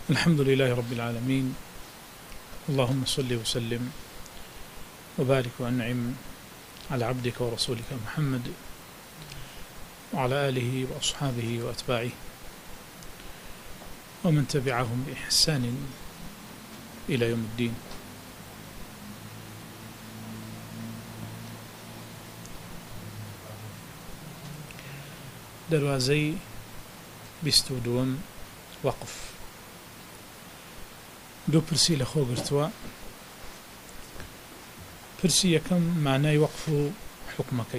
الحمد لله رب العالمين، اللهم صل وسلم وبارك وأنعم على عبدك ورسولك محمد وعلى آله وأصحابه وأتباعه ومن تبعهم بإحسان إلى يوم الدين. دروازي 22 وقف. دو پرسی لە خۆ گرتووە. پرسی یەکەم مانای وەقف و حکمەکەی.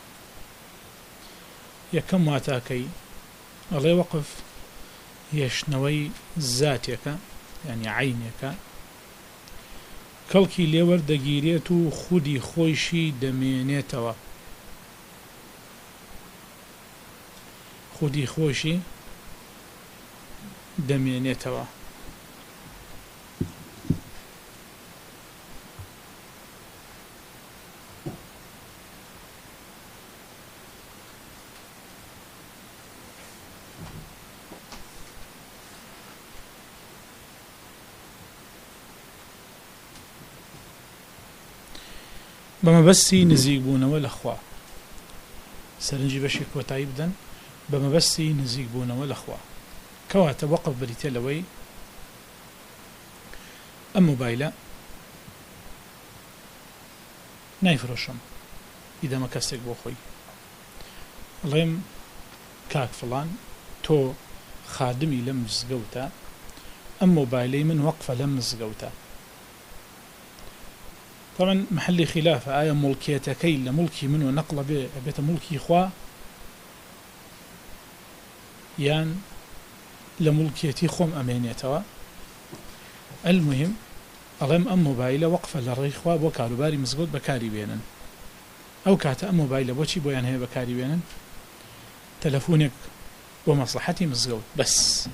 یەکەم واتاکەی ئەڵێ وەقف هێشتنەوەی زاتێکە، یعنی عینێکە، کەڵکی لێوەردەگیرێت و خودی خۆیشی دەمێنێتەوە. خودی خۆشی دەمێنێتەوە. بەمەبەستی نزیکبوونەوە لەخوا. سەرنجی بەشی کۆتایی بدەن بەمەبەستی نزیکبوونەوە لەخوا، کەواتە وەقف بریتێ لەوەی ئەم مۆبایلە نایفرۆشم، ئیدەمە کەسێک بۆ خۆی، ئەڵێم کاک فڵان تۆ خادمی لەم مزگەوتە، ئەم مۆبایلەی من وەقفە لەم مزگەوتە. طبعا محل خلافة آية ملكيتكي لملكي منه نقل بيت ملكي خوا يان لملكيتي خوم أمينيتوا. المهم ألم أم موبايلة وقفة للريخوا بو كاروباري مزقود بكاري بينن، أو كاتا أم موبايلة بوشي بويان هي بكاري بينن، تلفونك ومصلحتي مزقود بس.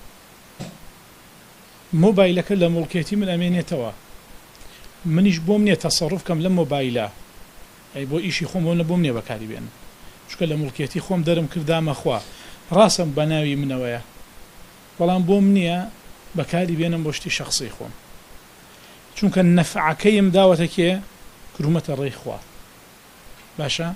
موبايلك لملكيتي من أمينيتوا، منیش بۆم نییە تەسەڕوف کەم لەم مۆبایلە، ئەی بۆ ئیشی خۆم بۆ نەبووم نییە بەکاری بێنم، چونکە لە مڵکێتی خۆم دەرم کردامە خوا، ڕاستم بە ناوی منەوەیە، بەڵام بۆم نییە بەکاری بێنم بۆ شتی شەخسی خۆم، چونکە نەفعەکەیم داوەتە کێ کرومەتە ڕێی خوا. باشە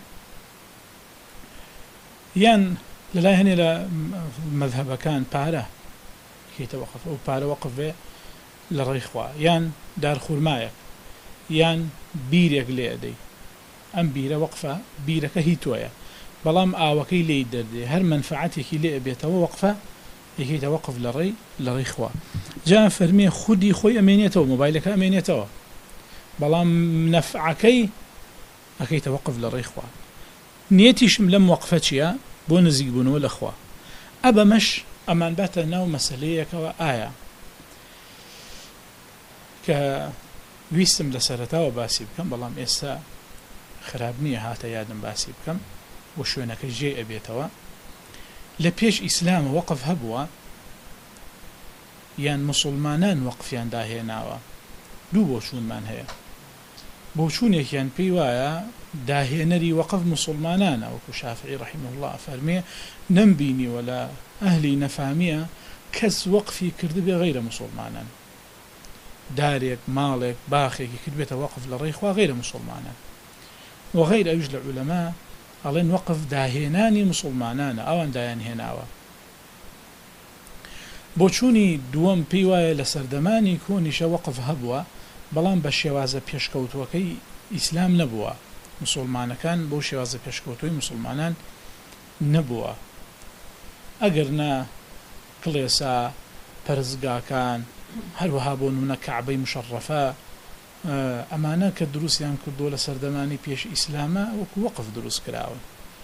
یان لەلای هەنێ لە مەذهەبەکان پارە کەیتە وەقف، ئەو پارە وەقف بێ لە ڕێی خوا، یان دارخورمایە یان بیرێک لێ ئەدەی، ئەم بیرە وەقفە، بیرەکە هی تۆیە، بەڵام ئاوەکەی لێی دەردێ، هەر مەنفعەتێکی لێ ئەبێتەوە وەقفە یەکەیتە وەقف لە ڕێی خوا. جا فەرمێ خودی خۆی ئەمێنێتەوە، مۆبایلەکە ئەمێنێتەوە، بەڵام نەفعەکەی ئەکەیتە وەقف لە ڕێی خوا. نیەتیشم لەم وەقفە چییە؟ بۆ نزیکبوونەوە لە خوا. ئەبەمەش ئەمان باتە ناو مەسەلەیەکەوە ئایا کە ویستم لە سەرەتاوە باسی بکەم، بەڵام ئێستا خراب نییە هاتە یادم باسی بکەم بۆ شوێنەکە ژێ ئەبێتەوە. لە پێش ئیسلامە وەقف هەبووە یان مسلمانان وەقفیان داهێناوە؟ دوو بۆچوونمان هەیە. بۆچوونێکیان پێی وایە داهێنەری وەقف مسلمانانە، وەکو شافعی ڕەحیمه الله فەرمێ نەمبینیوە لە ئەهلی نەفامیە کەس وەقفی کردبێ غەیرە مسلمانان، دارێک ماڵێک باخێکی کردبێتە وەقف لە ڕێی خوا غەیرە مسلمانان. وغەیر ئەویش لە عولەما ئەڵێن وەقف داهێنانی مسلمانانە، ئەوان دایان هێناوە. بۆچوونی دووەم پێی وایە لە سەردەمانی کۆنیشە وەقف هەبووە، بەڵام بە شێوازە پێشکەوتوەکەی ئیسلام نەبووە، مسلمانەکان بۆ شێوازە پێشکەوتوی مسلمانان نەبووە. ئەگەر نا کڵێسا پەرزگاکان، هەروەها بۆ نمونە کەعبەی مشەڕەفە، ئەمانە کە دروستیان کردووە لە سەردەمانی پێش ئیسلامە وەکو وەقف دروست کراون.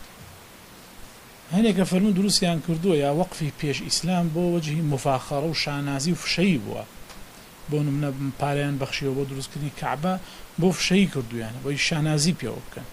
هەنێکە فەرموون دروستیان کردووە یا وەقفی پێش ئیسلام بۆ وەجهی مفاخەڕە و شانازی و فشەی بووە، بۆ نمونە پارەیان بەخشیەوە بۆ دروستکردنی کەعبە بۆ فشەی کردویانە، بۆی شانازی پێوە بکەن.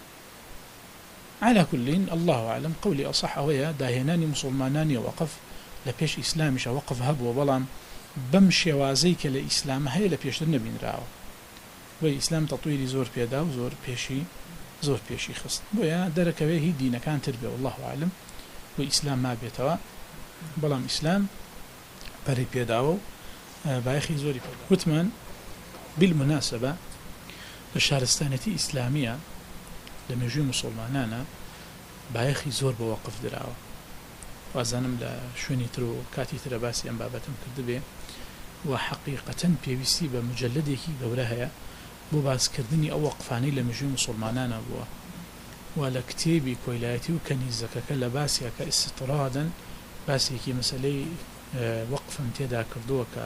على كل الله أعلم قولي أصح أويا داهناني مسلماناني وقف لبيش إسلامي شا وقف هب وبلام بمشي وازيك لإسلام هاي لبيش النبي نراو وإسلام تطويري زور بيدا وزور بيشي خص ويا درك به دين كان تربية والله أعلم وإسلام ما بيتوا بلام إسلام پەری پێداوە و بایەخی زۆری پێدا وتمان بالمناسبە لە شارستانەتی ئیسلامیە لە مێژووی موسڵمانانە بایەخی زۆر بە وەقف دراوە وازانم لە شوێنی تر و کاتی ترە باسی ئەم بابەتم کردبێ و حەقیقەتەن پێویستی بە مجەلەدێکی گەورە هەیە بۆ باسکردنی ئەو وەقفانەی لە مێژووی موسڵمانانە بووە و لە کتێبی کۆیلایەتی و کەنیزەکەکە لە باسیەکە ئیستیطرادن باسێکی مەسەلەی وەقفم تێدا کردووە کە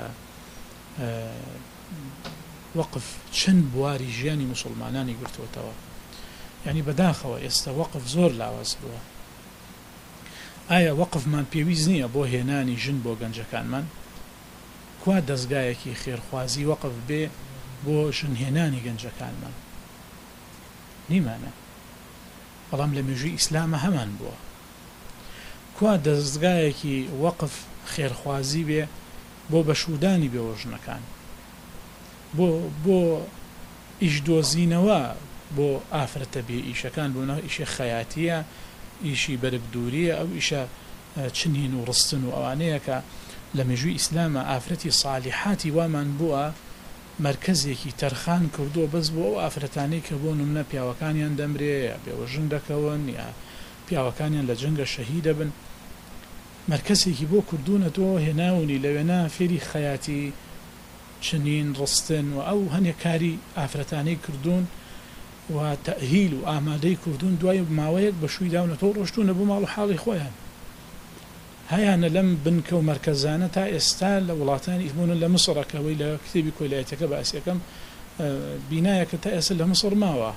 وەقف چەند بواری ژیانی موسڵمانانی گرتووەتەوە یعنی بەداخەوە ئێستا وەقف زۆر لاواز بووە ئایا وەقفمان پێویست نییە بۆ هێنانی ژن بۆ گەنجەکانمان کوا دەستگایەکی خێرخوازی وەقف بێ بۆ ژنهێنانی گەنجەکانمان نیمانە بەڵام لە مێژووی ئیسلامە هەمان بووە کوا دەستگایەکی وەقف خێرخوازی بێ بۆ بەشودانی بێوە ژنەکان بۆ ئیشدۆزینەوە بۆ ئافرەتە بێ ئیشەکان بۆنەوە ئیشە خەیاتیە ئیشی بەرگ دووریە ئەو ئیشە چنین و ڕستن و ئەوانەیە کە لە مێژووی ئیسلامە ئافرەتی سالیحاتی وامان بووە مرکزێکی تەرخان کردووە بەس بۆ ئەو ئافرەتانەی کە بۆ نمونە پیاوەکانیان دەمرێ یا بێوە ژن دەکەون یا پیاوەکانیان لە جەنگە شەهید دەبن مرکزێکی بۆ کردوونەتەوە هێناونی لەوێنە فێری خەیاتی چنین ڕستن و ئەو هەنێک کاری ئافرەتانەی کردوون و تەهیل و ئامادەی کردوون دوای ماوەیەک بە شووی داونەتەوە ڕۆشتونە بۆ ماڵ و حاڵی خۆیان هەیانە لەم بنکە و مەرکەزانە تا ئێستا لە وڵاتانی ئیمونە لە مسڕەکەوەی لە کتێبی کۆیلایەتەکە باسیەکەم بینایەکە تا ئێستا لە مسڕ ماوە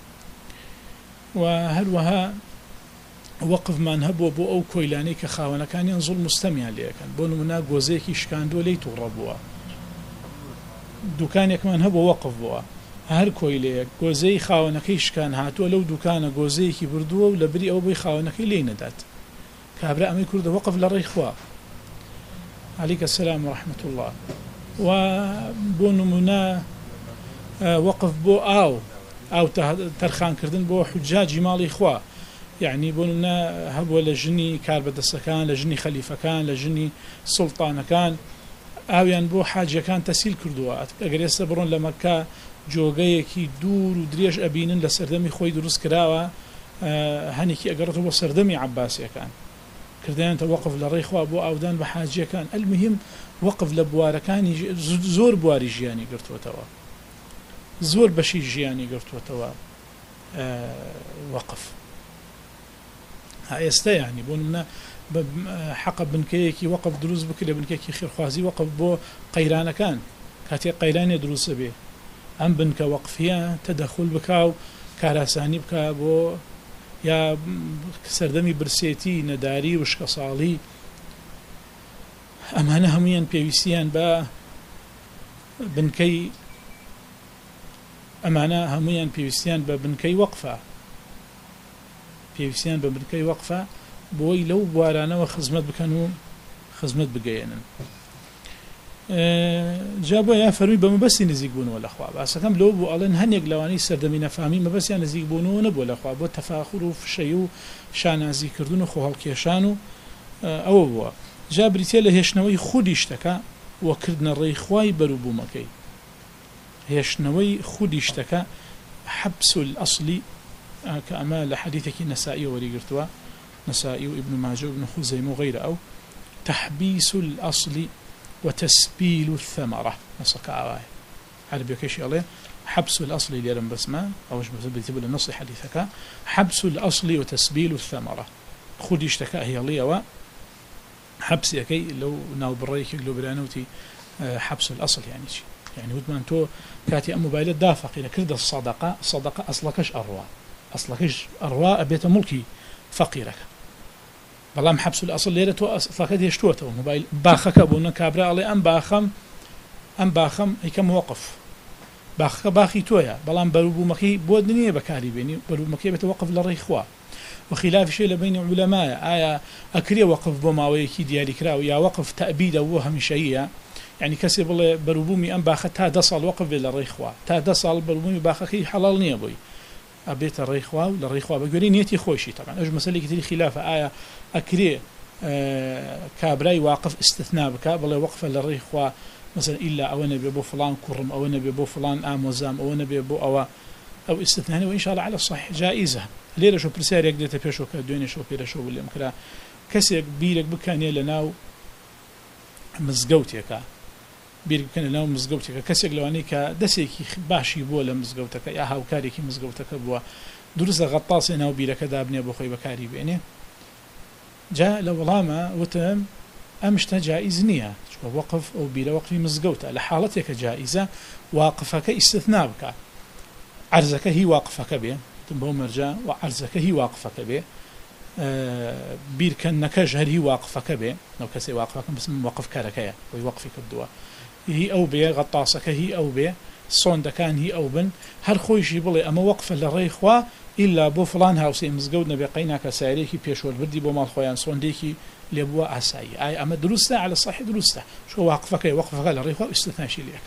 و هەروەها وەقفمان هەبووە بۆ ئەو کۆیلانەی کە خاوەنەکانیان زوڵم مستەمیان لێەکەن بۆ نمونە گۆزەیەکی شکاندووە لێی تووڕە بووە دوکانێکمان هەبووە وەقف بووە هەر کۆیلەیەک گۆزەی خاوەنەکەی شکان هاتووە لەو دوکانە گۆزەیەکی بردووە و لە بری ئەو بۆی خاوەنەکەی لێی نەدات کابرا ئەمەی کوردە وەقف لە ڕێی خوا عەلەیکە سەلام و ڕەحمەت الله و بۆ نمونە وەقف بۆ ئاو تەرخانکردن بۆ حوجاجی ماڵی خوا یعنی بۆ نمونە هەبووە لە ژنی کاربەدەستەکان لە ژنی خەلیفەکان لە ژنی سوڵتانەکان ئاویان بۆ حاجەکان تەسیل کردووە ئەگەر ئێستا بڕۆن لە مەککە جۆگەیەکی دوور و درێژ ئەبینن لە سەردەمی خۆی دروست کراوە هەنێکی ئەگەڕێتەوە بۆ سەردەمی عەباسیەکان کردیانتە وەقف لە ڕێی خوا بۆ ئاودان بە حاجیەکان ئەلمهم وەقف لە بوارەکانی زۆر بواری ژیانی گرتووەتەوە زۆر بەشی ژیانی گرتووەتەوە وەقف ئێستا یعنی بۆ نمونە حەقە بنکەیەکی وەقف دروست بکرێ بنکەیەکی خێرخوازی وەقف بۆ قەیرانەکان کاتێک قەیرانێ دروستە بێ ئەم بنکە وەقفیە تەدەخل بکا و کاراسانی بکە بۆ یا سەردەمی برسێتی نەداری وشکە ساڵی ئەمانە هەمویان پێویستیان بە بنکەی ئەمانە هەمویان پێویستیان بە بنکەی وەقفە پێویستیان بە بنکەی وەقفە بۆی لەو بوارانەوە خزمەت بکەن و خزمەت بگەێنن جا بۆ یا فەرمی بە مەبەستی نزیک بوونەوە لەخوا باسەکەم لەو بوو ئەڵێن هەنێک لەوانەی سەردەمی نەفامی مەبەستیان نزیک بوونەوە نەبووە لەخوا بۆ تەفاخر و فشەی و شانازیکردن و خۆهەڵکێشان و ئەوە بووە جا بریتێ لە هێشتنەوەی خودی شتەکە وەکردنە ڕێی خوای بەروبوومەکەی هێشتنەوەی خودی شتەکە حەبس الأصلی کە ئەمە لە حەدیثێکی نەسائی وەریگرتووە نسائي وابن ماجه وابن خزيمة وغيره أو تحبيس الأصل وتسبيل الثمرة نصك عواي عربي كيش عليه حبس الأصل اللي يرم بسمه أو بتبل النص حديثك حبس الأصل وتسبيل الثمرة خذ اشتكى هي لي حبس يكي لو ناو بريك لو برانوتي حبس الأصل يعني ودمان تو كاتي أم موبايل دافق إلى كرد الصدقة أصلكش أرواء أبيت ملكي فقيرك بلام حبس الأصل ليلة تو أصلك يشتوته موبايل باخك أبونا كابرا علي أم باخم هيك موقف باخي تويا بلام بروبو مكي بودنية بكاري بيني بروبو مكي بتوقف للريخوا وخلاف شيء بين علماء آية أكري وقف بماويكي ديالي كراو يا وقف تأبيد وهم شيئا يعني كسي بالله بروبومي أم باخت تا دصل وقف للريخوا تا دصل بروبومي باخكي حلال نية بوي أبيت الريخوا للريخوا بقولي نيتي خوشي طبعا أج مسألة كتير خلافة آية أكري كابراي واقف استثناء بك بل وقف للري خوا مثلا إلا أو نبي بو فلان كرم أو نبي بو فلان آموزام أو نبي بو أو استثناء وإن شاء الله على الصحيح جائزة ليرة شو برسال يقدر تبيشوا كدوني شو بيرة شو باللي مكرا كسي بيرك بكاني لناو مزجوتك بيرك بكاني لناو مزجوتك كسي لواني كدسيك باشي بولا مزجوتك يا هاوكاري كي مزجوتك بوا درس غطاس هنا وبيرك دابني أبو خوي بكاري بيني جاء لو لاما وتم أمشت جائز نية وقف أو بلا وقف مزجوته لحالتك جائزة واقفك استثناء بك عرزك هي واقفك به تنبه مرجع وعرزك هي واقفك به بير كأنك جهر هي واقفك به لو كسي واقفك بس موقف كاركيا ويوقفك الدواء هي أو به غطاسك هي أو به صون دكان هي أو بن هر خويش يبلي أما وقف للريخوا إلا بو فلان هاوسي مزجود نبي قيناك ساريكي بيشول بردي بو مال خويان صون ديكي لبوا أساي أي أما درسته على الصحيح درسته شو وقفك للريخوا استثناء شيء لك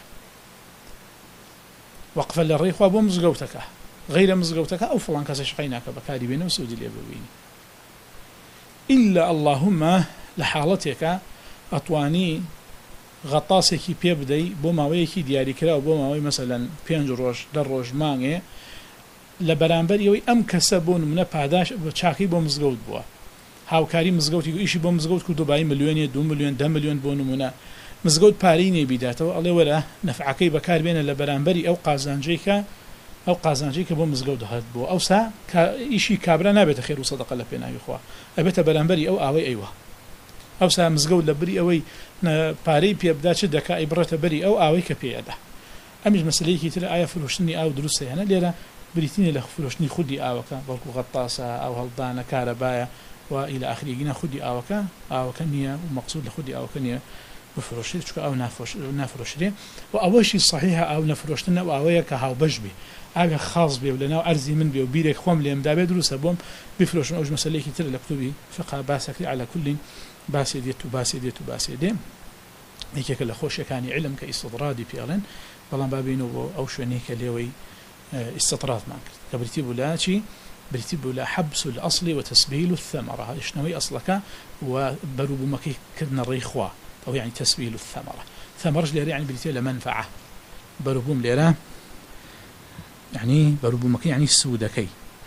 وقف للريخوا بو مزجوتك غير مزجوتك أو فلان كاسش قيناك بكاري بينه وسودي ليبويني إلا اللهم لحالتك أطواني غطاسێکی پێ بدەی بۆ ماوەیەکی دیاریکرا و بۆ ماوەی مەسەلەن 5 ڕۆژ 10 ڕۆژ مانگێ لە بەرامبەر ئەوەی ئەم کەسە بۆ نمونە پاداش چاکی بۆ مزگەوت بووە هاوکاری مزگەوتی ئیشی بۆ مزگەوت کرد دوبای ملیۆنێ 2 ملیۆن 10 ملیۆن بۆ نمونە مزگەوت پارەی نێبیداتەوە ئەڵێ وەرە نەفعەکەی بەکاربێنە لە بەرامبەری ئەو قازانجەی کە بۆ مزگەوت هات بووە ئەوسا ئیشی کابرا نابێتە خێر و سەدەقە لە پێناوی خوا ئەبێتە بەرامبەری ئەو ئاوەی ئەیوە ئەوسا مزگەوت لە بری ئەوەی پارەی پێ بدا چ دەکا ئیبڕێتە بەری ئەو ئاوەی کە پێیەدا ئەمیش مەسلەیەکی تر ئایا فرۆشتنی ئاو دروستە یانە لێرە بریتینی لە فرۆشتنی خودی ئاوەکە بەڵکو غەطاسە ئەو هەڵدانە کارەبایە و إلى آخره گینە خودی ئاوەکە نییە و مەقصود لە خودی ئاوەکە نییە بفرۆشێت چکە ئەو نافرۆشرێ و ئەوەشی صحیحە ئاو نەفرۆشتنە و ئاوەیە کە هاوبەش بێ ئاگە خاص بێ و لەناو ئەرزی من بێ و بیرێک خۆم لێمدا بێ دروستە بۆم بفرۆشن ئەوش مەسلەیەکی تر لە کتوبی فقه باسەکەی على كل باسی دێت یەکێکە لە خۆشیەکانی علم کە ئیستدرادی پێڵێن بەڵام بابینەوە بۆ ئەو شوێنەی کە لێوەی ئیستطرادمان کرد کە بریتی بوو لە چی بریتی بوو لە حەبس الأصل وتسبيل الثمرة هێشتنەوەی ئەسڵەکە و بەروبوومەکەی کردنە ڕێی خوا أو يعني تسبيل الثمرة ثمرة ليرة يعني بریتە لە منفعة بەروبووم لێرە يعني بەروبوومەکەی يعني سوودەکەی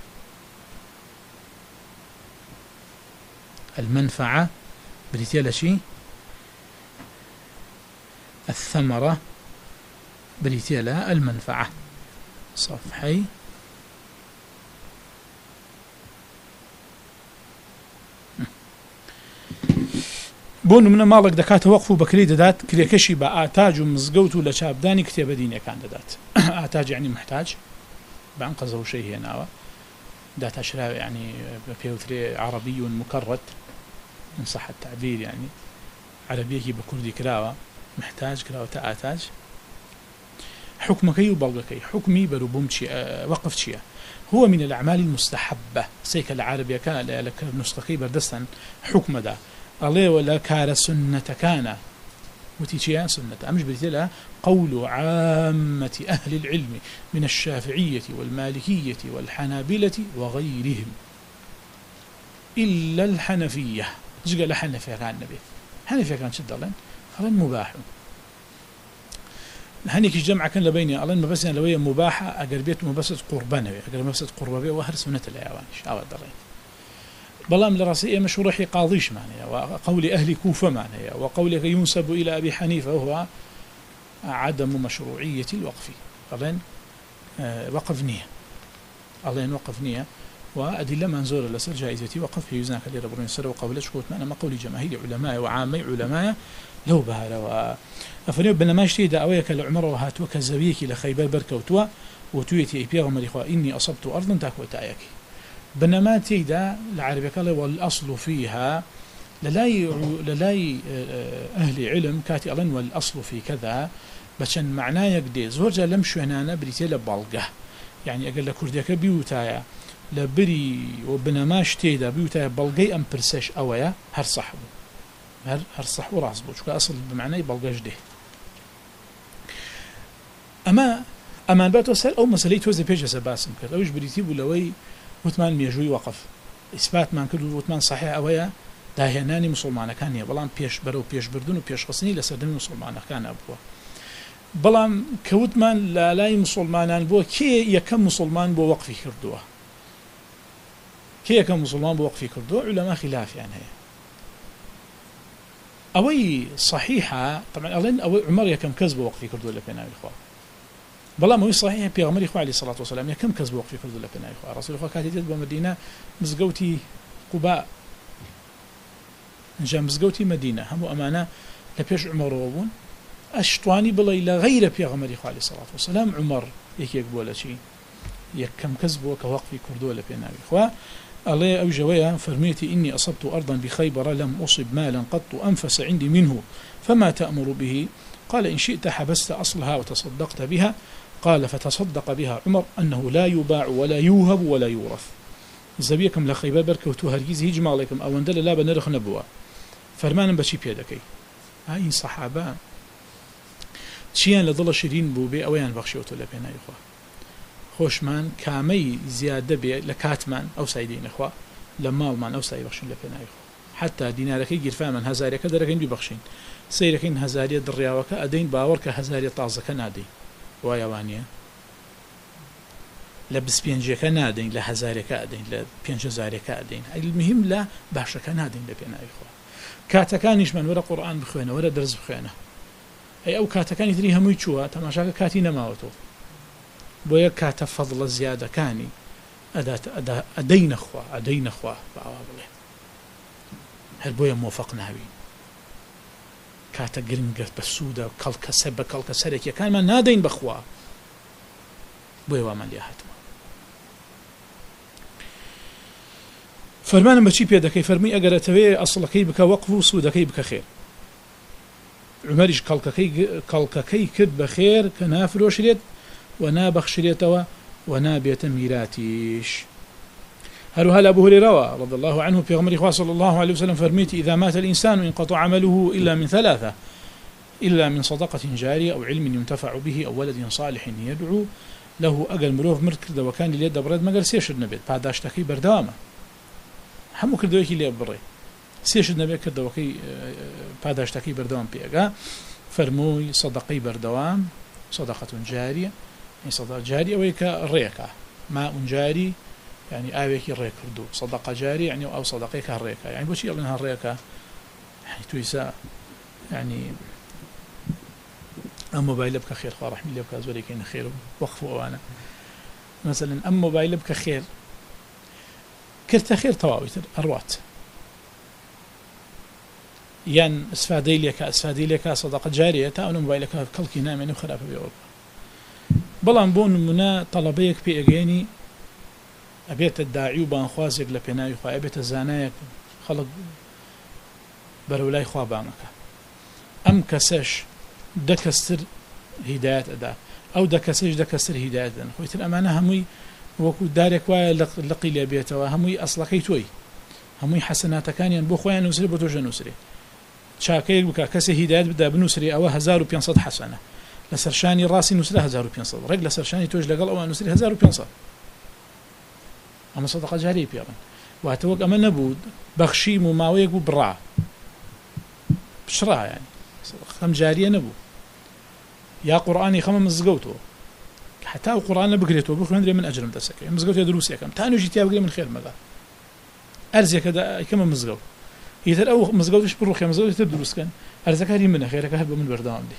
المنفعة بريتيا لشي الثمرة بريتيا لا المنفعة صفحي بۆ نمونە ماڵێک دەکاتە وەقف و بەکرێ دەدات کرێکەشی بە ئاتاج و مزگەوت و لە چاپدانی کتێبە دینیەکان دەدات ئاتاج یعنی محتاج بەعن قەزە و شەی هێناوە داتاشراوە یعنی بەپێوترێ عربي مكرر إن صح التعبير يعني عربية بكردي كراوة محتاج كراوة آتاج حكمكي وبلغكي حكمي بربوم وقف شيء هو من الأعمال المستحبة سيك العربية كان لك نسخكي بردستا حكم دا الله ولا كار سنة كان وتيجي سنة أمش بتلا قول عامة أهل العلم من الشافعية والمالكية والحنابلة وغيرهم إلا الحنفية جقال الحنفية كان النبي حنفية كان شد الله قال مباح هنيك جمع كان لبيني الله ما بس لويه مباحة أقربيت مبسط قربانه أقرب قربانه وهر سنة الأيوانش أو الدرين بلام لراسية مشهور حي قاضيش معناه وقول أهل كوفة معناه وقول ينسب إلى أبي حنيفة وهو عدم مشروعية الوقف قالين وقف نية قالين وقف نية وأدلة منزورة لسر جائزتي وقف في يزناك اللي ربنا يسر وقبل شكوت معنا ما قولي جماهير علماء وعامي علماء لو بهار أفني بنما اشتي دعويك لعمر وهات وكزويك لخيبر بركوتوا وتويتي بيغمر إخوة إني أصبت أرضا تاكوت آيك بنما تيدا العربي قال والأصل فيها للاي أهل علم كاتي ألن والأصل في كذا بشن معناه يقدي زوجة لم شوهنانا بريتي لبالغة يعني أقل لكرديك بيوتايا لبري وبنماش تيدا بيوتايا بلغي أم برسش أويا هر صحبه هر صح وراس بوش أصل بمعنى بلغاش ده أما بات وسأل أو مسألة توزي بيجا سباسم كرد أوش بريتي بولوي وثمان ميجوي وقف إثبات ما كرد وثمان صحيح أويا داهێنانی مسلمانەکان نیە، بەڵام پێش بەرەو پێشبردن و پێشخستنی لە سەردەمی مسلمانەکانە بووە. بەڵام کەوتمان لە لای مسلمانان بووە کێ یەکەم مسلمان بۆ وەقفی کردووە، کێ یەکەم مسلمان بۆ وەقفی کردووە؟ عولەما خلافیان هەیە. ئەوەی صحیحە طبعا ئەڵێن ئەوەی عومەر یەکەم کەس بۆ وەقفی کردووە لە پێناوی خوا، بەڵام ئەوەی صحیحە پێغەمبەری خوا عەلەیهی سەڵات وسەلام یەکەم کەس بۆ وەقفی کردووە لە پێناوی خوا. ڕەسوولی خوا کاتی دێت بۆ مەدینە مزگەوتی قوبا، ئەنجا مزگەوتی مەدینە، هەموو ئەمانە لە پێش عومەرەوە بوون. ئەشتوانی بڵێ لە غەیرە پێغەمبەری خوا عەلەیهی سەڵات وسەلام عومەر یەکێک بووە لە چی یەکەم کەس بووە کە وەقفی کردووە لە پێناوی خوا. الله أو جويا فرميتي إني أصبت أرضا بخيبر لم أصب مالا قط أنفس عندي منه فما تأمر به؟ قال إن شئت حبست أصلها وتصدقت بها. قال فتصدق بها عمر أنه لا يباع ولا يوهب ولا يورث. زبيكم لخيبر بركوتو هرگيز هيج مالكم أو اندل لا بنرخ نبوا فرمانا بشي بيدكي. هاي صحابة چیان لە دڵە شیرین بوو بێ ئەوەیان بەخشیوتە لە پێناوی خوا. خۆشمان کامەی زیادە بێ لە کاتمان ئەو سایدەی نەخوا، لە ماڵمان ئەو سای بەخشین لە پێناوی خوا. حتا دینارەکەی گیرفامان هەزارێکە دەرەکەین بیبەخشین، سەیرەکەین هەزاریە دڕیاوەکە ئەدەین، باوەڕ کە هەزاریە تازەکە نادەین. وایە وانە لە 25ەکە نادەین، لە هەزارێکە ئەدەین، لە 5000ێکە ئەدەین. المهم لە باشەکە نادەین لە پێناوی خوا. کاتەکانیشمان وەرە قورئان بخوێنە، وەرە دەرس بخوێنە. ئەی ئەو کاتەکانی تری هەمووی چووە، تەماشاکە کاتی نەماوەتەوە، بۆیە کاتە فەضڵە زیادەکانی ئەدەی نەخوا بەئاوا بڵێ، هەر بۆیە مۆفەق ناوین. کاتە گرنگە بە سوودە کەڵکەسە بە کەڵکە سەرێکیەکانمان نادەین بەخوا، بۆیە وامان لێ هاتمە. فەرمانم بەچی پێ دەکەی؟ فەرمی ئەگەر ئەتەوێ ئەسڵەکەی بکە وەقف و سوودەکەی بکە خێر. عمەریش کەڵکەکەی کرد بە خێر کە نافرۆشرێت و نابەخشرێتەوە و نابێتە میراتیش. هەروها لە ئەبو هورەیرە رضي الله عنه پێغەمبەری خوا صلى الله عليه وسلم فرميتي إذا مات الإنسان انقطع عمله إلا من ثلاثة، إلا من صدقة جارية أو علم ينتفع به أو ولد صالح يدعو له. أجل مرۆڤ مرد کردەوە کانی لێ دەبڕێت مەگەر سێشت نەبێت، پاداشتەکەی بەردەوامە، هەموو کردەوەیەکی لێ بڕێ، سێشت نەبێت کردەوەکەی پاداشتەکەی بەردەوام پێگا. فەرمووی سەدەقەی بەردەوام، صدقة جارية، يعني صدقة جارية ويكا الريكة، ماء جاري يعني آويكي الريك ردو، صدقة جارية يعني أو صدقيك الريكة، يعني بوشي يقولونها الريكة يعني تويسا يعني أم موبايل بك خير خواه رحمي الله بك أزوري كين خير وقفوا أنا مثلا أم موبايل بك خير كرت خير تواويتر أروات يعني اسفادي لك صدقة جارية تاون موبايلك كلكي نامين وخلاف بيوب بلان بون منا طلبيك بيجيني أبيت الداعي وبان خوازك لبناي خوا أبيت الزانايك خلق برولاي خوا بانك أم كسش دكستر هداية أدا أو دكستر هداية أدا خويت الأمانة هموي وكو دارك وايا لقي لي بيتوا هموي أصلكي توي هموي حسنات كان بو خويا نسري بو توجه نسري شاكيك بك كسي هداية بدا بنسري أو 1500 حسنة لسرشاني راسي نسري 1500 رجل سرشاني توج لقل أو نسري 1500 أما صدقة جارية بيابن وهتوق أما نبود بخشي مماويك وبرع بشرع يعني صدقة جارية نبو يا قرآني خمم مزقوتو حتى القرآن بقريته بخو ندري من أجر مدسك مزقوت دروسي كم تانو جيتي بقري من خير مقال أرزي كذا كم مزقوت يتر أو مزقوتش بروح يا مزقوت تدرس كان أرزك هري من خيرك هرب من بردام دي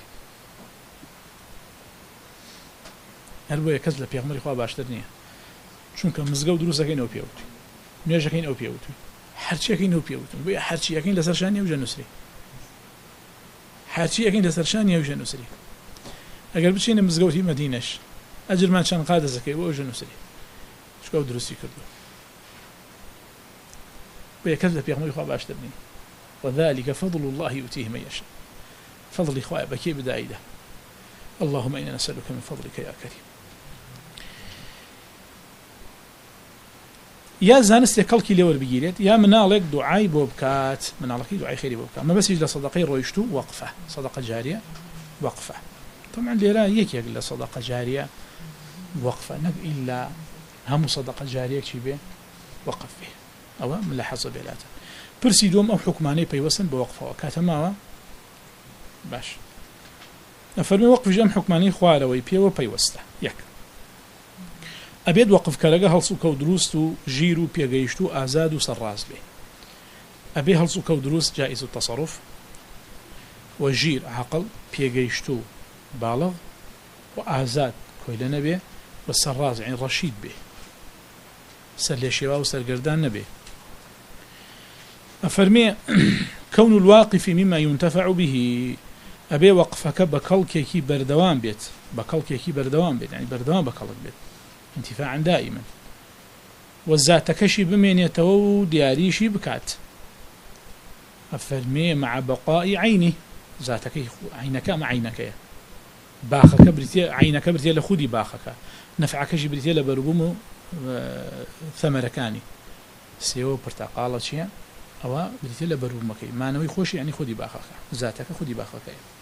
هربو يكذل بيغمر إخوة باشترنيه چونکە مزگەوت دروستەکەین ئەو پێوت نوێژەکەین ئەو پێوت هەرچیەکەین ئەو پێوتن بۆیە هەرچیەکەین لەسەر شانی ئەوژە نووسری هەرچیەکەین لەسەر شانی ئەوژە نووسری ئەگەر بچینە مزگەوتی مەدینەش ئەجرمان چەند قادە زەکەی بۆ ئەوژە نووسری چونکە ئەو دروستی کردووە بۆیە کەس لە پێغەمبەری خوا باشتر نین وذلك فضل الله يؤتيه من يشاء فضلی خوای بەکێ بدایدا اللهم إنا نسألك من فضلك يا كريم يا زانست كلكي لور بيجيرت يا منالك دعاء بوبكات منالك دعاء خيري بوبكات ما بس يجلس صدقي رويشتو وقفة صدقة جارية وقفة طبعا لا يكي يقول صدقة جارية وقفة نك إلا هم صدقة جارية شي به وقف به أو ملاحظة بلاته پرسی دوم ئەو حکومانەی پەیوەستن بە وەقفەوە کاتە ماوە باش ئەفەرمێ وەقفیش ئەم حکومانەی خوارەوەی پێوە پەیوەستە یەک ئەبێت وەقفکەرەکە هەڵس و کەوت دروست و ژیر و پێگەیشت و ئازاد و سەرڕاست بێ ئەبێ هەڵس و کەوت دروست جائز و تەسەڕف و ژیر عەقڵ پێگەیشت و باڵغ و ئازاد کۆیلە نەبێ و سەرڕاست یعنی ڕەشید بێ سەر لێ شێوا و سەرگەردان نەبێ ئەفەرمێ كون الواقف مما ينتفع به أبي وقفك بكلكي بردوام بيت بكلكي بردوام بيت يعني بردوام بكلك بيت انتفاعا دائما والذات كشي بمن يتو دياريشي بكات أفرمي مع بقاء عينه ذاتك عينك مع عينك باخك بريتي عينك بريتي لخودي باخك نفعك شي بريتي لبربومو ثمركاني سيو برتقالة شيء أو بريتي لبربومك ما نوي خوش يعني خودي باخك ذاتك خودي باخك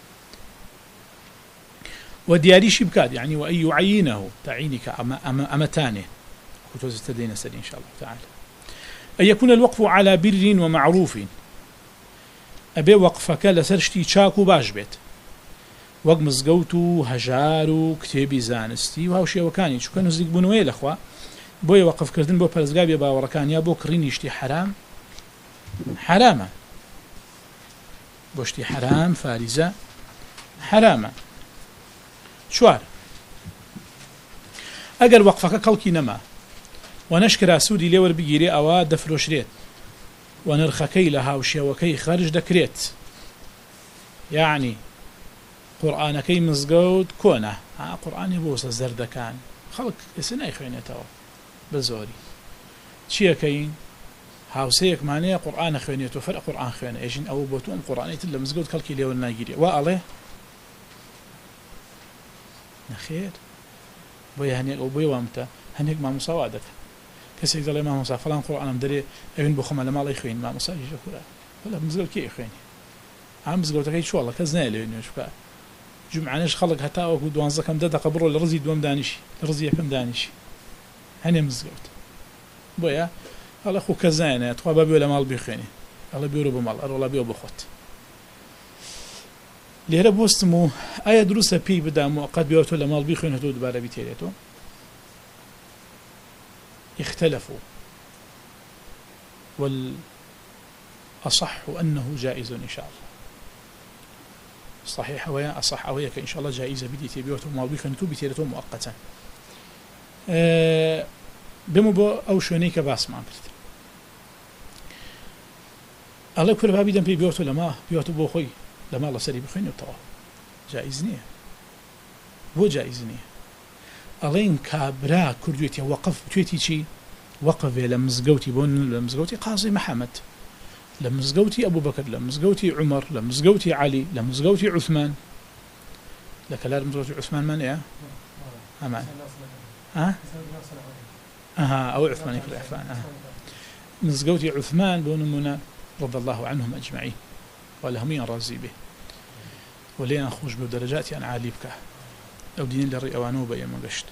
ودياري شبكات يعني وأن يعينه تعينك أمتانه كتوز استدين سري إن شاء الله تعالى أن يكون الوقف على بر ومعروف أبي وقفك لسرشتي شاكو باش بيت وەک مزگەوت و هەژار و کتێبی زانستی و هاوشێوەکانی چونکە نزیک بوونەوەی لەخوا بۆیە وەقفکردن بۆ پەرستگا بێ باوەڕەکان یا بۆ کڕینی شتی حرام حرامە بۆ شتی حرام فاریزە حرامە چوار ئەگەر وەقفەکە کەڵکی نەما و نەشکرا سوودی لێ وەربگیرێ ئەوە دەفرۆشرێت و نرخەکەی لە هاوشێوەکەی خەرج دەکرێت یعنی قورآنەکەی مزگەوت کۆنە قورآانی بۆسە زەردەکان خەڵک ئێستا نایخوێنێتەوە بە زۆری چیەکەین هاوسەیەکمانەیە قورآنە خوێنێت و فەرق قورآن خوێنە ئێژین ئەوە بۆ تو ئەم قورآنیت لە مزگەوت کەڵکی لێوە ناگیرێ وا ئەڵێ نەخێر بۆیە هەنێک ئەو بۆی وامتە هەنێک مامۆسا وا دەکە کەسێک دەڵێ مامۆسا فەڵان قورآنم دەرێ ئەوین بۆ خۆمە لە ماڵی خوێن مامۆسایش دەکورا وەڵا مزگەوت کێ خوێنی ئەم مزگەوتەکەی چۆڵە کەس نایە لێ نوێژ بکات جمعانش خلق هەتا وەکو 12 دقیقە بڕۆ لە ڕزی دووەم دانیشی لە ڕزی یەکەم دانیشی هەنێ مزگەوت بۆیە هەڵە خۆ کەس نایەنێت خوا بابێ لە ماڵ بیخوێنێ هەڵە بیۆرە بۆ ماڵ ئەڕۆڵا بێ بخۆت لێرە بۆستم و ئایا دروستە پێی بدام و قەت بێوە تۆ لە ماڵ بیخوێنێتەوە دووبارە بیتێرێتەوە اختلفوا والأصح أنه جائز إن شاء الله صحيح ويا أصح ويا إن شاء الله جائزة بدي تبيوت وما بيخنتو بتيرته مؤقتا بمو بو أو شونيك باس ما كرت الله كل بابي دم بيوت لما بيوت بو خوي لما الله سري بخيني وطوا جائز نية بو جائز نية الله كابرا كردويتي وقف تويتي شي وقف لمزقوتي بون لمزقوتي قاضي محمد لمزقوتي أبو بكر لمزقوتي عمر لمزقوتي علي لمزقوتي عثمان لك لا لمزقوتي عثمان من إيه أمان أو عثمان يكون عفان مزقوتي عثمان بونمنا رضي الله عنهم أجمعين ولهم راضي به ولينا نخرج بدرجات يعني عالي بك أو دين اللي رئوانو بيا مقشت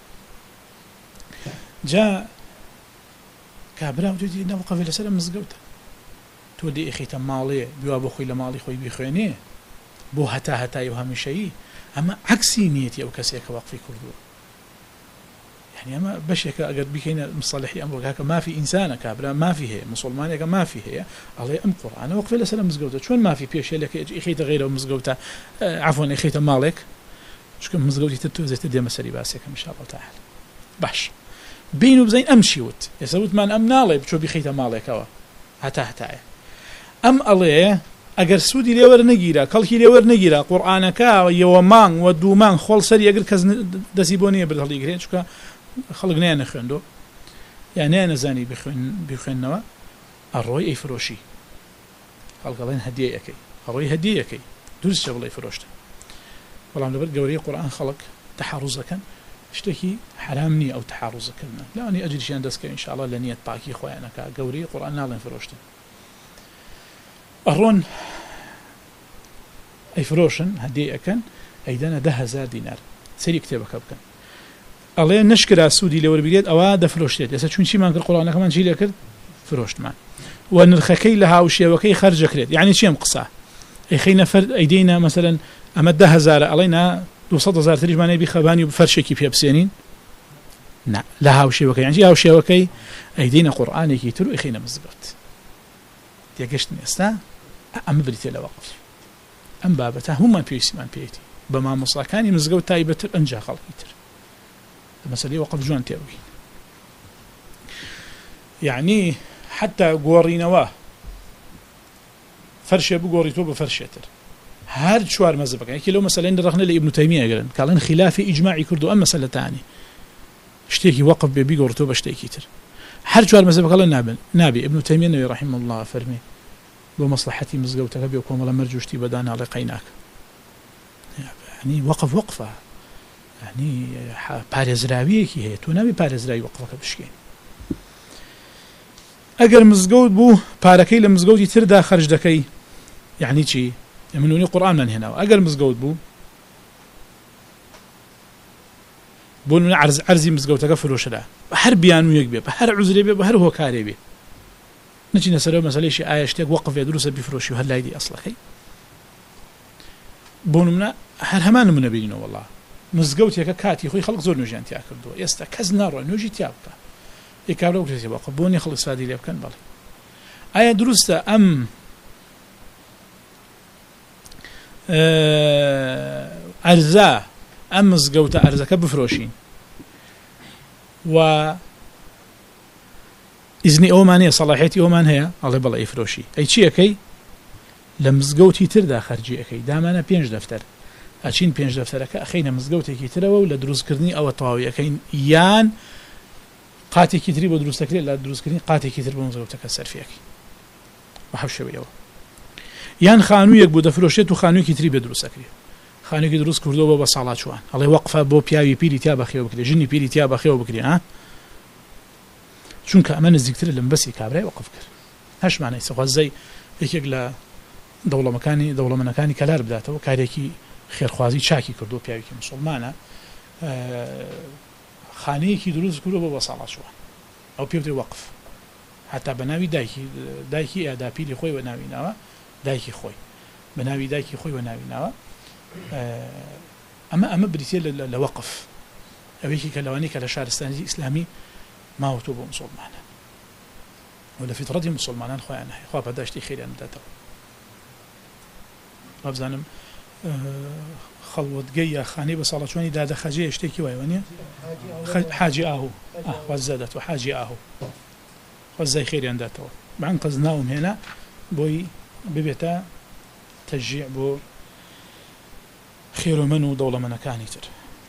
جاء كابرا ودي نوقف إلى سلام مزقوته تودي إخيتا مالي بيوا بخوي لمالي خوي بيخويني بو هتا يوهم شيء أما عكسي نيتي أو كسيك واقفي كردو يعني أما بشيك أقد بكينا مصالحي أمرك هكا ما في إنسان كابرا ما فيه مسلمان ما فيه الله أم قرآن وقف إلى سلام مزقوته شون ما في بيش لك إخيتا غيره مزقوته عفوا إخيتا مالك شكون مزقوتي تتوزي تدي مسالي باسيك إن شاء الله تعالى باش بينو بزين أمشيوت يسوت من أم نالي بشو بخيتا مالك هوا هتا أم الله أجر سودي ليور نجيرا كل ليور نجيرا قرآنك يومان ودومان خال سري أجر كز دسيبوني بالهلي جرين شو خلقنا نخوندو يعني أنا زاني بخوين نوا الرؤي أي فروشي خلق الله هدية أكي الرؤي هدية أكي درس شغله فروشته والله من بعد جوري قرآن خلق تحرزك اشتكي حرامني أو تحرزك لا أني أجري شيء عندك إن شاء الله لنية باكي خويانا كجوري قرآن نالن فروشته أرون أي فروشن هدي أكن أيضا 10,000 دينار سري كتابك أبكن الله نشكر سودي لور بيجد أو هذا فروشته إذا شو نشي ما نقول القرآن كمان شيء لكر فروشت معه و نرخەکەی لە هاوشێوەکەی خەرجەکرێت یعنی چی ئەم قسە ئەیخەینە ئەیدەینە مەسەلەن ئەمە 10,000 ئەڵێنا 200,000 تریشمانەی بیخەبانی و فەرشێکی پێ بسێنین لە هاوشێوەکەی یعنی هاوشێوەکەی ئەیدەینە قورئانێکی تر و ئەیخەینە مزگەوت تێگەشتن ئێستا ئەمە بریتێ لە وەقف ئەم بابەتە هەمومان پێویستیمان پێیەتی بە مامۆستاکانی مزگەوت تایبەتر ئەنجا خەڵکی تر مەسەلەی وەقف جوان تێبگەین یعنی حتى گۆڕینەوە فەرشێ بگۆڕیتەوە بە فەرشێتر هەر چوار مەذهبەکان یەکێ لەو مەسەلەی دەڕەخنە لە ئیبن تەیمیە ئەگەرن کاڵێن خلافی ئیجماعی کردو ئەم مەسەلەتانی شتێکی وەقف بێ بیگۆڕیتەوە بە شتێکی تر هەر چوار مەذهبەکە نابێ ئیبن تەیمیە نەووی ڕەحیمه الله فەرمێ بۆ مەصلحەتی مزگەوتەکە بێ کۆمەڵە مەرج و شتی بەداناڵێ قەیناکە يعني وقف وقفة يعني پارێزراویەکی هەیە تۆ نابێ پارێزراوی وەقفەکە بشکێن ئەگەر مزگەوت بوو پارەکەی لە مزگەوتی تردا خەرج دەکەی یعنی چی منونی قورئانمان هێناوە ئەگەر مزگەوت بوو بۆ نمونە عەرزی مزگەوتەکە فرۆشەدا هەر بیانوویەک بێ بە هەر عوزرێ بێ بە هەر هۆکارێ بێ نەچینە سەرەوە مەسەلەیشی ئایا شتێک وەقف بێ دروستە بیفرۆشی و هەر لای دی ئەسڵەکەی بۆ نمونە هەر هەمان نمونە بینینەوە وەڵڵا مزگەوتێکە کاتی خۆی خەڵک زۆر نوێژیان تیا کردووە ئێستا کەس ناڕۆی نوێژی تیا بکە ئێکابرە وکرێتی وەقف بۆ نیە خەڵک سادی لێ بکەن بەڵێ ئایا دروستە ئەم ئەرزە ئەم مزگەوتە ئەرزەکە بفرۆشین و ئیزنی ئەومان هەیە سەڵاحێتی ئەومان هەیە ئەڵێ بەڵێ ئەیفرۆشی ئەی چی ئەەکەی لە مزگەوتی تردا خەرجی ئەەکەی دامانە 5 دەفتەر ئەچین 5 دەفتەرەکە ئەخەینە مزگەوتێکی ترەوە و لە دروستکردنی ئەوە تەواوی ئەەکەین یان قاتێکی تری بۆ دروستەکرێت لە دروستکردنی قاتێکی تر بۆ مزگەوتەکە سەرفیەکەی بە حەو شێوەیەوە یان خانوویەک بۆ دەفرۆشێت و خانوویەکی تری بێ دروستەکرێت خانوویەکی دروست کردەوە بە ساڵات چوان ئەڵێ وەقفە بۆ پیاوی پیری تیا بەخێوە بکرێت ژنی پیری تیا بەخێوە بکرێن ها چونکە ئەمە نزیکترە لە بەسی کابرای وەقف کرد هەشمانەی سەخوازەی یەکێک لە دەوڵەمەندەکانی کەلار بداتەوە کارێکی خێرخوازی چاکی کردو پیاوێکی موسڵمانە خانەیەکی دروست کردەوە بە ساڵات چوان ئەو پێ وترێ وەقف هەتا بە ناوی دایکی ئادا پیری خۆی وەناوی ناوە دایکی خۆی بە ناوی دایکی خۆی وەناوی ناوە ئەمە بریتێ لە وەقف ئەوەیەکی کە لەوانەیە کە لە شارستانی ئیسلامی ماوەتۆ بۆ موسڵمانە و لە فیتڕەتی موسڵمانان خۆیان هەیە خوا پەداشتی خێریان بداتەوە وابزانم خەڵوەتگەی یا خانەی بە ساڵەچوانی دادەخەجەیە شتێکی وایە نیە حاجی ئاهو وەزەدەت و حاجی ئاهو وەزای خێریان داتەوە بەعن قەز ناوم هێنا بۆی ببێتە تەشجیع بۆ خێرۆمەن و دەوڵەمەندەکانی تر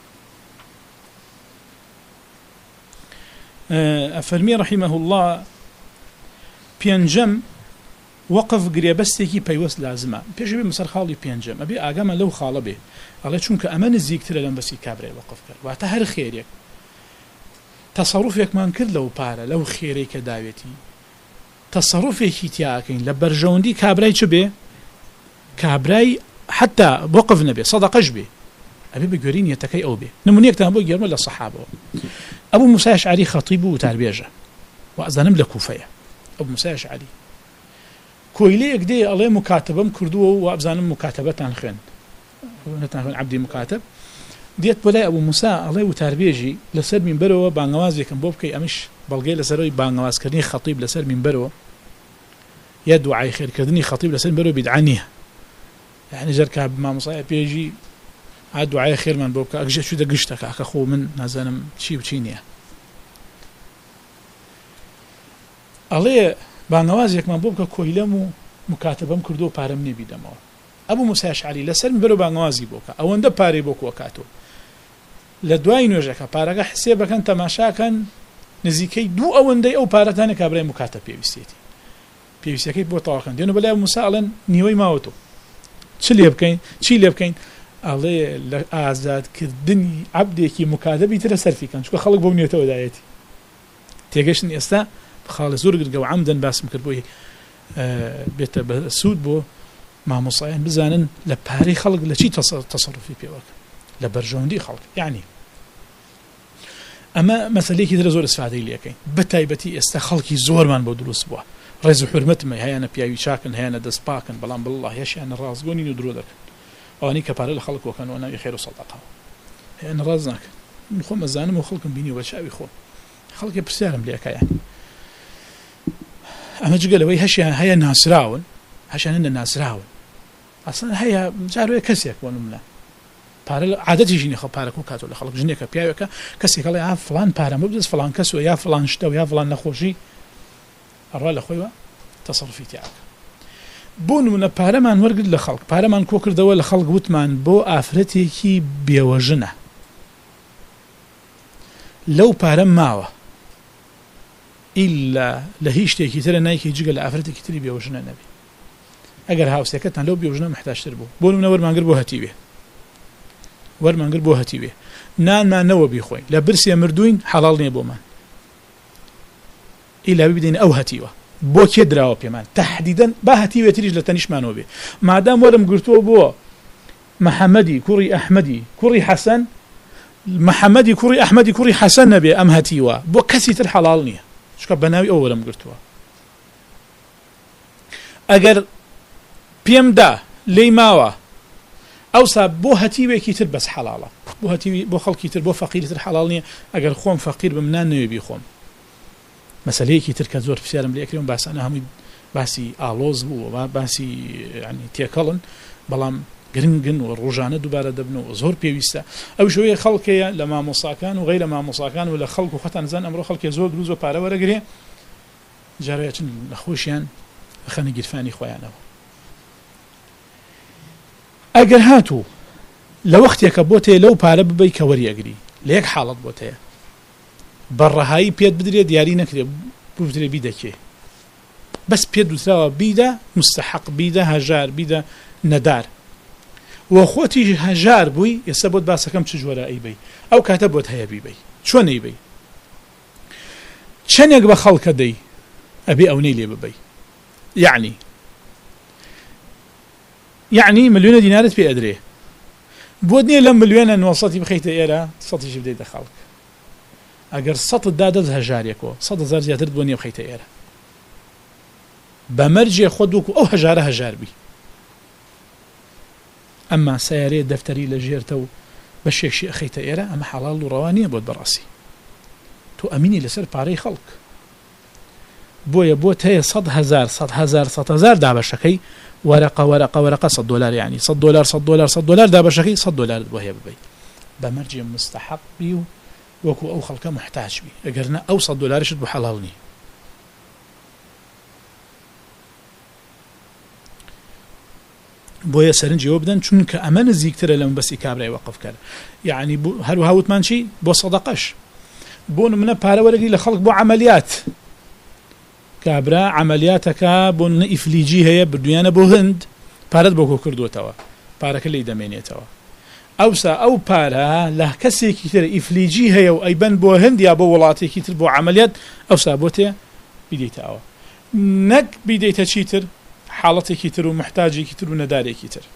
ئەفەرمی ڕەحیمەه الله پێنجەم وەقف گرێبەستێکی پەیوەست لازمە پێشەوێ مسەر خاڵی پێنجەم ئەبێ ئاگامە لەو خاڵە بێ ئەڵێ چونکە ئەمە نزیکترە لەم بەسی کابرای وەقف کرد واتە هەر خێرێک تەسەڕوفێکمان کرد لەو پارە لەو خێرەی کە داوێتی تەسەڕوفێکی تیاکەین لە بەرژەوەندی کابرای چ بێ کابرای حتا وەقف نەبێ سەدەقەش بێ ئەبێ بە گوێرینیەتەکەی ئەو بێ نمونەیەکتان بۆ گێرمە لە سەحابەوە ئەبوو موسای ئەشعەری خەتیب و وتاربێژە و ئەزانم لە کوفەیە ئەبوو موسای ئەشعەری کۆیلەیەک دێ ئەڵێ مکاتبەم کردووە و ئەبزانم مکاتبەتان خوێن نەتان خوێن عەبدی مکاتب دێت بۆ لای ئەبوو موسا ئەڵێ وتاربێژی لەسەر مینبەرەوە بانگەوازێکم بۆ بکەی ئەمش بەڵگەی لەسەرەوەی بانگەوازکردنی خەتیب لەسەر مینبەرەوە یا دوعای خێرکردنی خەتیب لەسەر مینبەرەوە بیدعە نییە یعنی جەرکا مامۆسایە پێشی ها دوعای خێرمان بۆ بکە ئەگژە چوویدە گشتەکە کە خۆ من نازانم چی بچی نییە ئەڵێ بانگەوازێکمان بۆ بکە کۆیلەم و مکاتبەم کردو و پارەم نێبیدەمەوە ئەبوو موسای ئەشعەری لەسەر مینبەرەوە بانگەوازی بۆ بکە ئەوەندە پارەی بۆ کۆکاتەوە لە دوای نوێژەکە پارەکە حسێبەکەن تەماشاکەن نزیکەی دوو ئەوەندەی ئەو پارەتانە کابرای مکاتب پێویستیەکەی بۆ تەواوکەن دێنە بەلای موسا ئەڵێن نیوەی ماوەتۆ چی لێ بکەین ئەڵێ لە ئازادکردنی عەبدێکی مکاتبی ترە سەرفیکەن چونکە خەڵک بۆ بنێتەوە دایەتی تێگەشتن ئێستا خاڵە زۆر گرگە و عەمدەن باسم کرد بۆی بێتە بە سوود بۆ مامۆسایان بزانن لە پارەی خەڵک لە چی تەسەڕوفی پێوەکە لە بەرژەوەندی خەڵک یعنی ئەمە مەسەلەیەکی ترە زۆر ئیسفادەی لێکەین بە تایبەتی ئێستا خەڵکی زۆرمان بۆ دروست بووە ڕێز و حورمەتمە هەیەنە پیاوی چاکن هەیەنە دەست پاکن بەڵام بالله هێشیانە ڕازگۆنین و درۆ دەکەن ئەوانەی کە پارە لە خەڵک وەکەنەوە ناوی خێر و سەڵتەقەوە هەیەنە ڕاز ناکەن من خۆم ئەزانم و خەڵکم بینی و بە چاوی خۆم خەڵکی پرسیارم لێکە یانی ئەمە جگەلەوەی هەشیان هەیە ناسراون هەشیانە ناسراون ئەسڵەن هەیە جارێ کەسێک بۆ نمونە پارە عادەتی ژینی خەڵک پارەکە و کاتۆ لە خەڵک ژنێکە پیاوێکە کەسێک هەڵێ یا فڵان پارەمە بدەست فڵان کەسەوە یا فڵان شتە و یا فڵان نەخۆشی ئەڕوا لە خۆیوە تەسەڕفی تیاکە بۆ نمونە پارەمان وەرگرت لە خەڵک پارەمان کۆ کردەوە لە خەڵک وتمان بۆ ئافرەتێکی بێوەژنە لەو پارەم ماوە ئیلا لە هیچ شتێکی ترە نایکە جگە لە ئافرەتێکی تری بێوەژنە نەبێ ئەگەر هاوسێکەتان لەو بێوەژنە محتاجتر بوو بۆ نمونە وەرمانگر بۆ هەتیوێ وەرمانگر بۆ هەتیوێ نانمانەوە بیخۆین لە برسێ مردوین حەڵاڵ نییە بۆمان ئیلا بدەین ئەو هەتیوە بۆ کێ دراوە پێمان تەحدیدەن با هەتیوێتریش لە تەنیشمانەوە بێ مادام وەرم گرتووە بۆ محەممەدی کوڕی ئەحمەدی کوڕی حەسەن محەممەدی کوڕی ئەحمەدی کوڕی حەسەن نەبێ ئەم هەتیوە بۆ کەسی تر حەڵاڵ نییە چکە بەناوی ئەو وەرم گرتووە ئەگەر پێمدا لێی ماوە ئەوسا بۆ هەتیوێکی تر بەس حەڵاڵە بۆ هەتیوی بۆ خەڵکی تر بۆ فەقیری تر حەڵاڵ نییە ئەگەر خۆم فەقیر بمنان نوێ بیخۆم مەسەلەیەکی تر کە زۆر پرسیارم لێ کردم باسانە هەمووی باسی ئالۆز بوو باسی ینی تێکەڵن بەڵام گرنگن و ڕۆژانە دووبارە دەبن و زۆر پێویستە ئەو شوەیە خەڵکەیە لە مامۆساکان و غەیرە مامۆساکان و لە خەڵک و خەتان زان ئەمڕۆ خەڵکی زۆر دروست و پارە وەرەگرێ جارێکن لە خۆشیان خەنە گیرفانی خۆیانەوە ئەگەر هاتوو لە وەختێکە بۆ تێ لەو پارە ببەی کە وەریەگری لە یەک حاڵەت بۆ تەیە بەڕەهایی پێت بدرێت دیاری نەکرێت بودرێ بیدەکێ بەس پێت دوتراوە بیدە مستحق بیدە هەژار بیدە نەدار وە خۆتی هەژار بووی ئێستا بۆت باسەکەم چ جۆرە ئەیبەی ئەو کاتە بۆت هەیە بیبەی چۆن ئەیبەی چەندێک بە خەڵکە دەی ئەبێ ئەوەی لێ ببەی یعنی ملیۆنە دینارت پێ ئەدرێ بۆت نییە لەم ملیۆنە 900 بخەیتە ئێرە 100ی بدەیتە خەڵک ئەگەر 100 دادەت هەژارێکەوە 100,000 زیاتر بۆ نییە بخەیتە ئێرە بەمەرجێ خۆ دووکو ئەو هەژارە هەژاربی ئەمما سیارێ دەفتەری لە ژێرتە و بەشێکشی ئەخەیتە ئێرە ئەمە حەڵاڵ و ڕەوا نییە بۆت بەڕاستی تۆ ئەمینی لەسەر پارەی خەڵک بۆیە بۆت هەیە 100,000 دابەشەکەی وەرەقە $100 یعنی $100 دابەشەکەی $100 بۆ هەیە ببەی بەمەرجێ مستحق بی و وەکو ئەو خەڵکە محتاج بی ئەگەرنە ئەو $100شت بۆ حەڵاڵ نییە بۆیە سەرنجیەوە بدەن چونکە ئەمە نزیکترە لەم بەسی کابرای وەقف کرد یعنی هەروەها وتمان چی بۆ سەدەقەش بۆ نمونە پارە وەرەگری لە خەڵک بۆ عەمەلیات کابرا عەمەلیاتەکە بۆ ئیفلیجی هەیە بردویانە بۆ هەند پارەت بۆ کۆ کردوتەوە پارەکە لی دەمێنێتەوە ئەوسا ئەو پارە لە کەسێکی تر ئیفلیجی هەیە و ئەیبەن بۆ هەند یا بۆ وڵاتێکی تر بۆ عەمەلیات ئەوسا بۆ تێ بیدەیتەوە نەک بیدەیتە چیتر حاڵەتێکی تر و محتاجێکی تر و نەدارێکی تر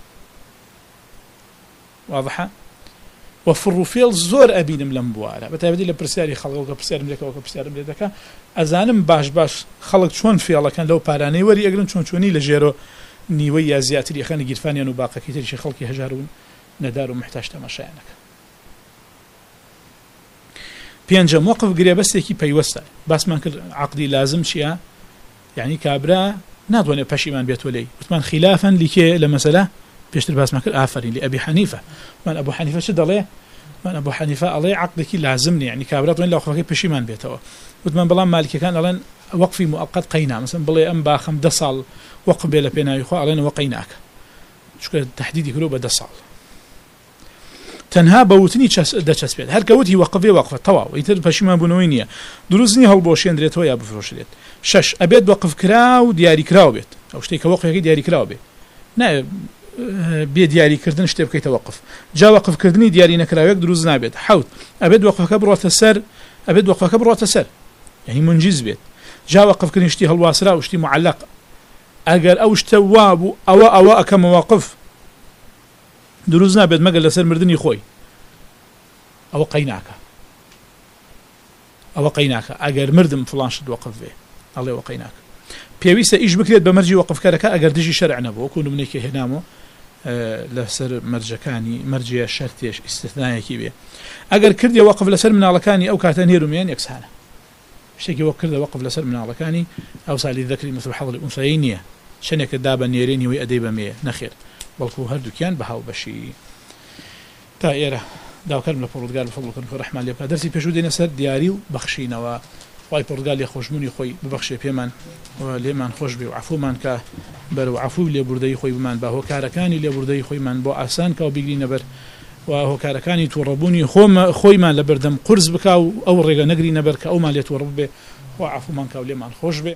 واضحە وفڕوفێڵ زۆر ئەبینم لەم بوارە بەتایبەتی لە پرسیاری خەڵکەوە کە پرسیارم لێکەوە کە پرسیارم لێ دەکا ئەزانم باش خەڵک چۆن فێڵەکەن لەو پارانەی وەری ئەگرن چۆنی لە ژێرۆ نیوەی یا زیاتری خەنە گیرفانیان و باقەکی تریشی خەڵکی هەژار و نەدار و محتاج تەماشایانەکە پێنجەم وەقف گرێبەستێکی پەیوەستە باسمان کرد عەقدی لازم چییە یعنی کابرا ناتوانێت پەشیمان بێتۆ لێی وتمان خلافەن لیکێ لە مەسەلە پێشتر باسمان کرد ئافرین لە ئەبی حەنیفە من ئەبوو حەنیفە چ دەڵێ من ئەبوو حەنیفە ئەڵێ عەقدێکی لازم نیە یعنی کابرا توانێت لە وەقفەکەی پەشیمان بێتەوە وتمان بەڵام مالکیەکان ئەڵێن وەقفی مؤقت قەینا مثلا بڵێ ئەم باخەم 10 ساڵ وەقف بێ لە پێناوی خوا ئەڵێنەوە قەیناکە چونکە تەحدیدی کردو بە 10 ساڵ تەنها بەوتنی دەچەسپێت هەر کەوتی وەقفێ وەقفە تەواو ئیتر پەشیمان بوونەوەی نییە دروست نیە هەڵبۆشێندرێتەوە یا بفرۆشرێت 6 ئەبێت وەقف کرا و دیاریکراوە بێت ئەو شتێک کە وەقفەکەی دیاریکراوە بێت نایە بێ دیاریکردن شتێ بکەیتە وەقف جا وەقفکردنی دیاری نەکراوێک دروست نابێت حوت ئەبێت وەقفەکە بڕۆتە سەر یعنی منجز بێت جا وەقفکردنی شتی هەڵواسرا و شتی معلق ئەگەر ئەو شتە وا بوو ئەوە ئەکەمە وەقف دروست نابێت مەگەر لەسەر مردنی خۆی ئەوە قەیناکە ئەگەر مردم فڵان شت وەقف بێ ئەڵێ وە قەیناکە پێویستە ئیش بکرێت بە مەرجی وەقفکارەکە ئەگەر دژی شەرع نەبوو وەکو نمونەیەکی هێنامەوە لەسەر مەرجەکانی مەرجە شەرتێش ئیستثنایەکی بێ ئەگەر کردی وەقف لەسەر مناڵەکانی ئەو کاتە نێرومێن یەکسانە شتێکی وەک کردە وەقف لەسەر مناڵەکانی ئەو سالی ذەکری مثل حەظ الأنثەیین نییە شەنێکە دا بە نێرێنی وی ئەدەی بەمێ نەخێر بەڵکو هەردووکیان بە هاوبەشی تا ئێرە داوکەرم لە پۆرتگال بفەڵکردن خۆ ڕەحمان لێ بکات دەرسی پێشوو دێنە سەر دیاری و بەخشینەوە وای پۆرتگال لێ خۆشبوونی خۆی ببەخشێ پێمان لێمان خۆش بێ و عەفومان کە بەرەو عەفو لێبوردەی خۆی بمان بە هۆکارەکانی لێبوردەی خۆیمان بۆ ئاسان کە و بیگرینە بەر و هۆکارەکانی تووڕەبوونی خۆیمان لە بەردەم قورس بکا و ئەو ڕێگە نەگرینە بەر کە ئەومان لێ تووڕە بێ و عەفومان کە و لێمان خۆش بێ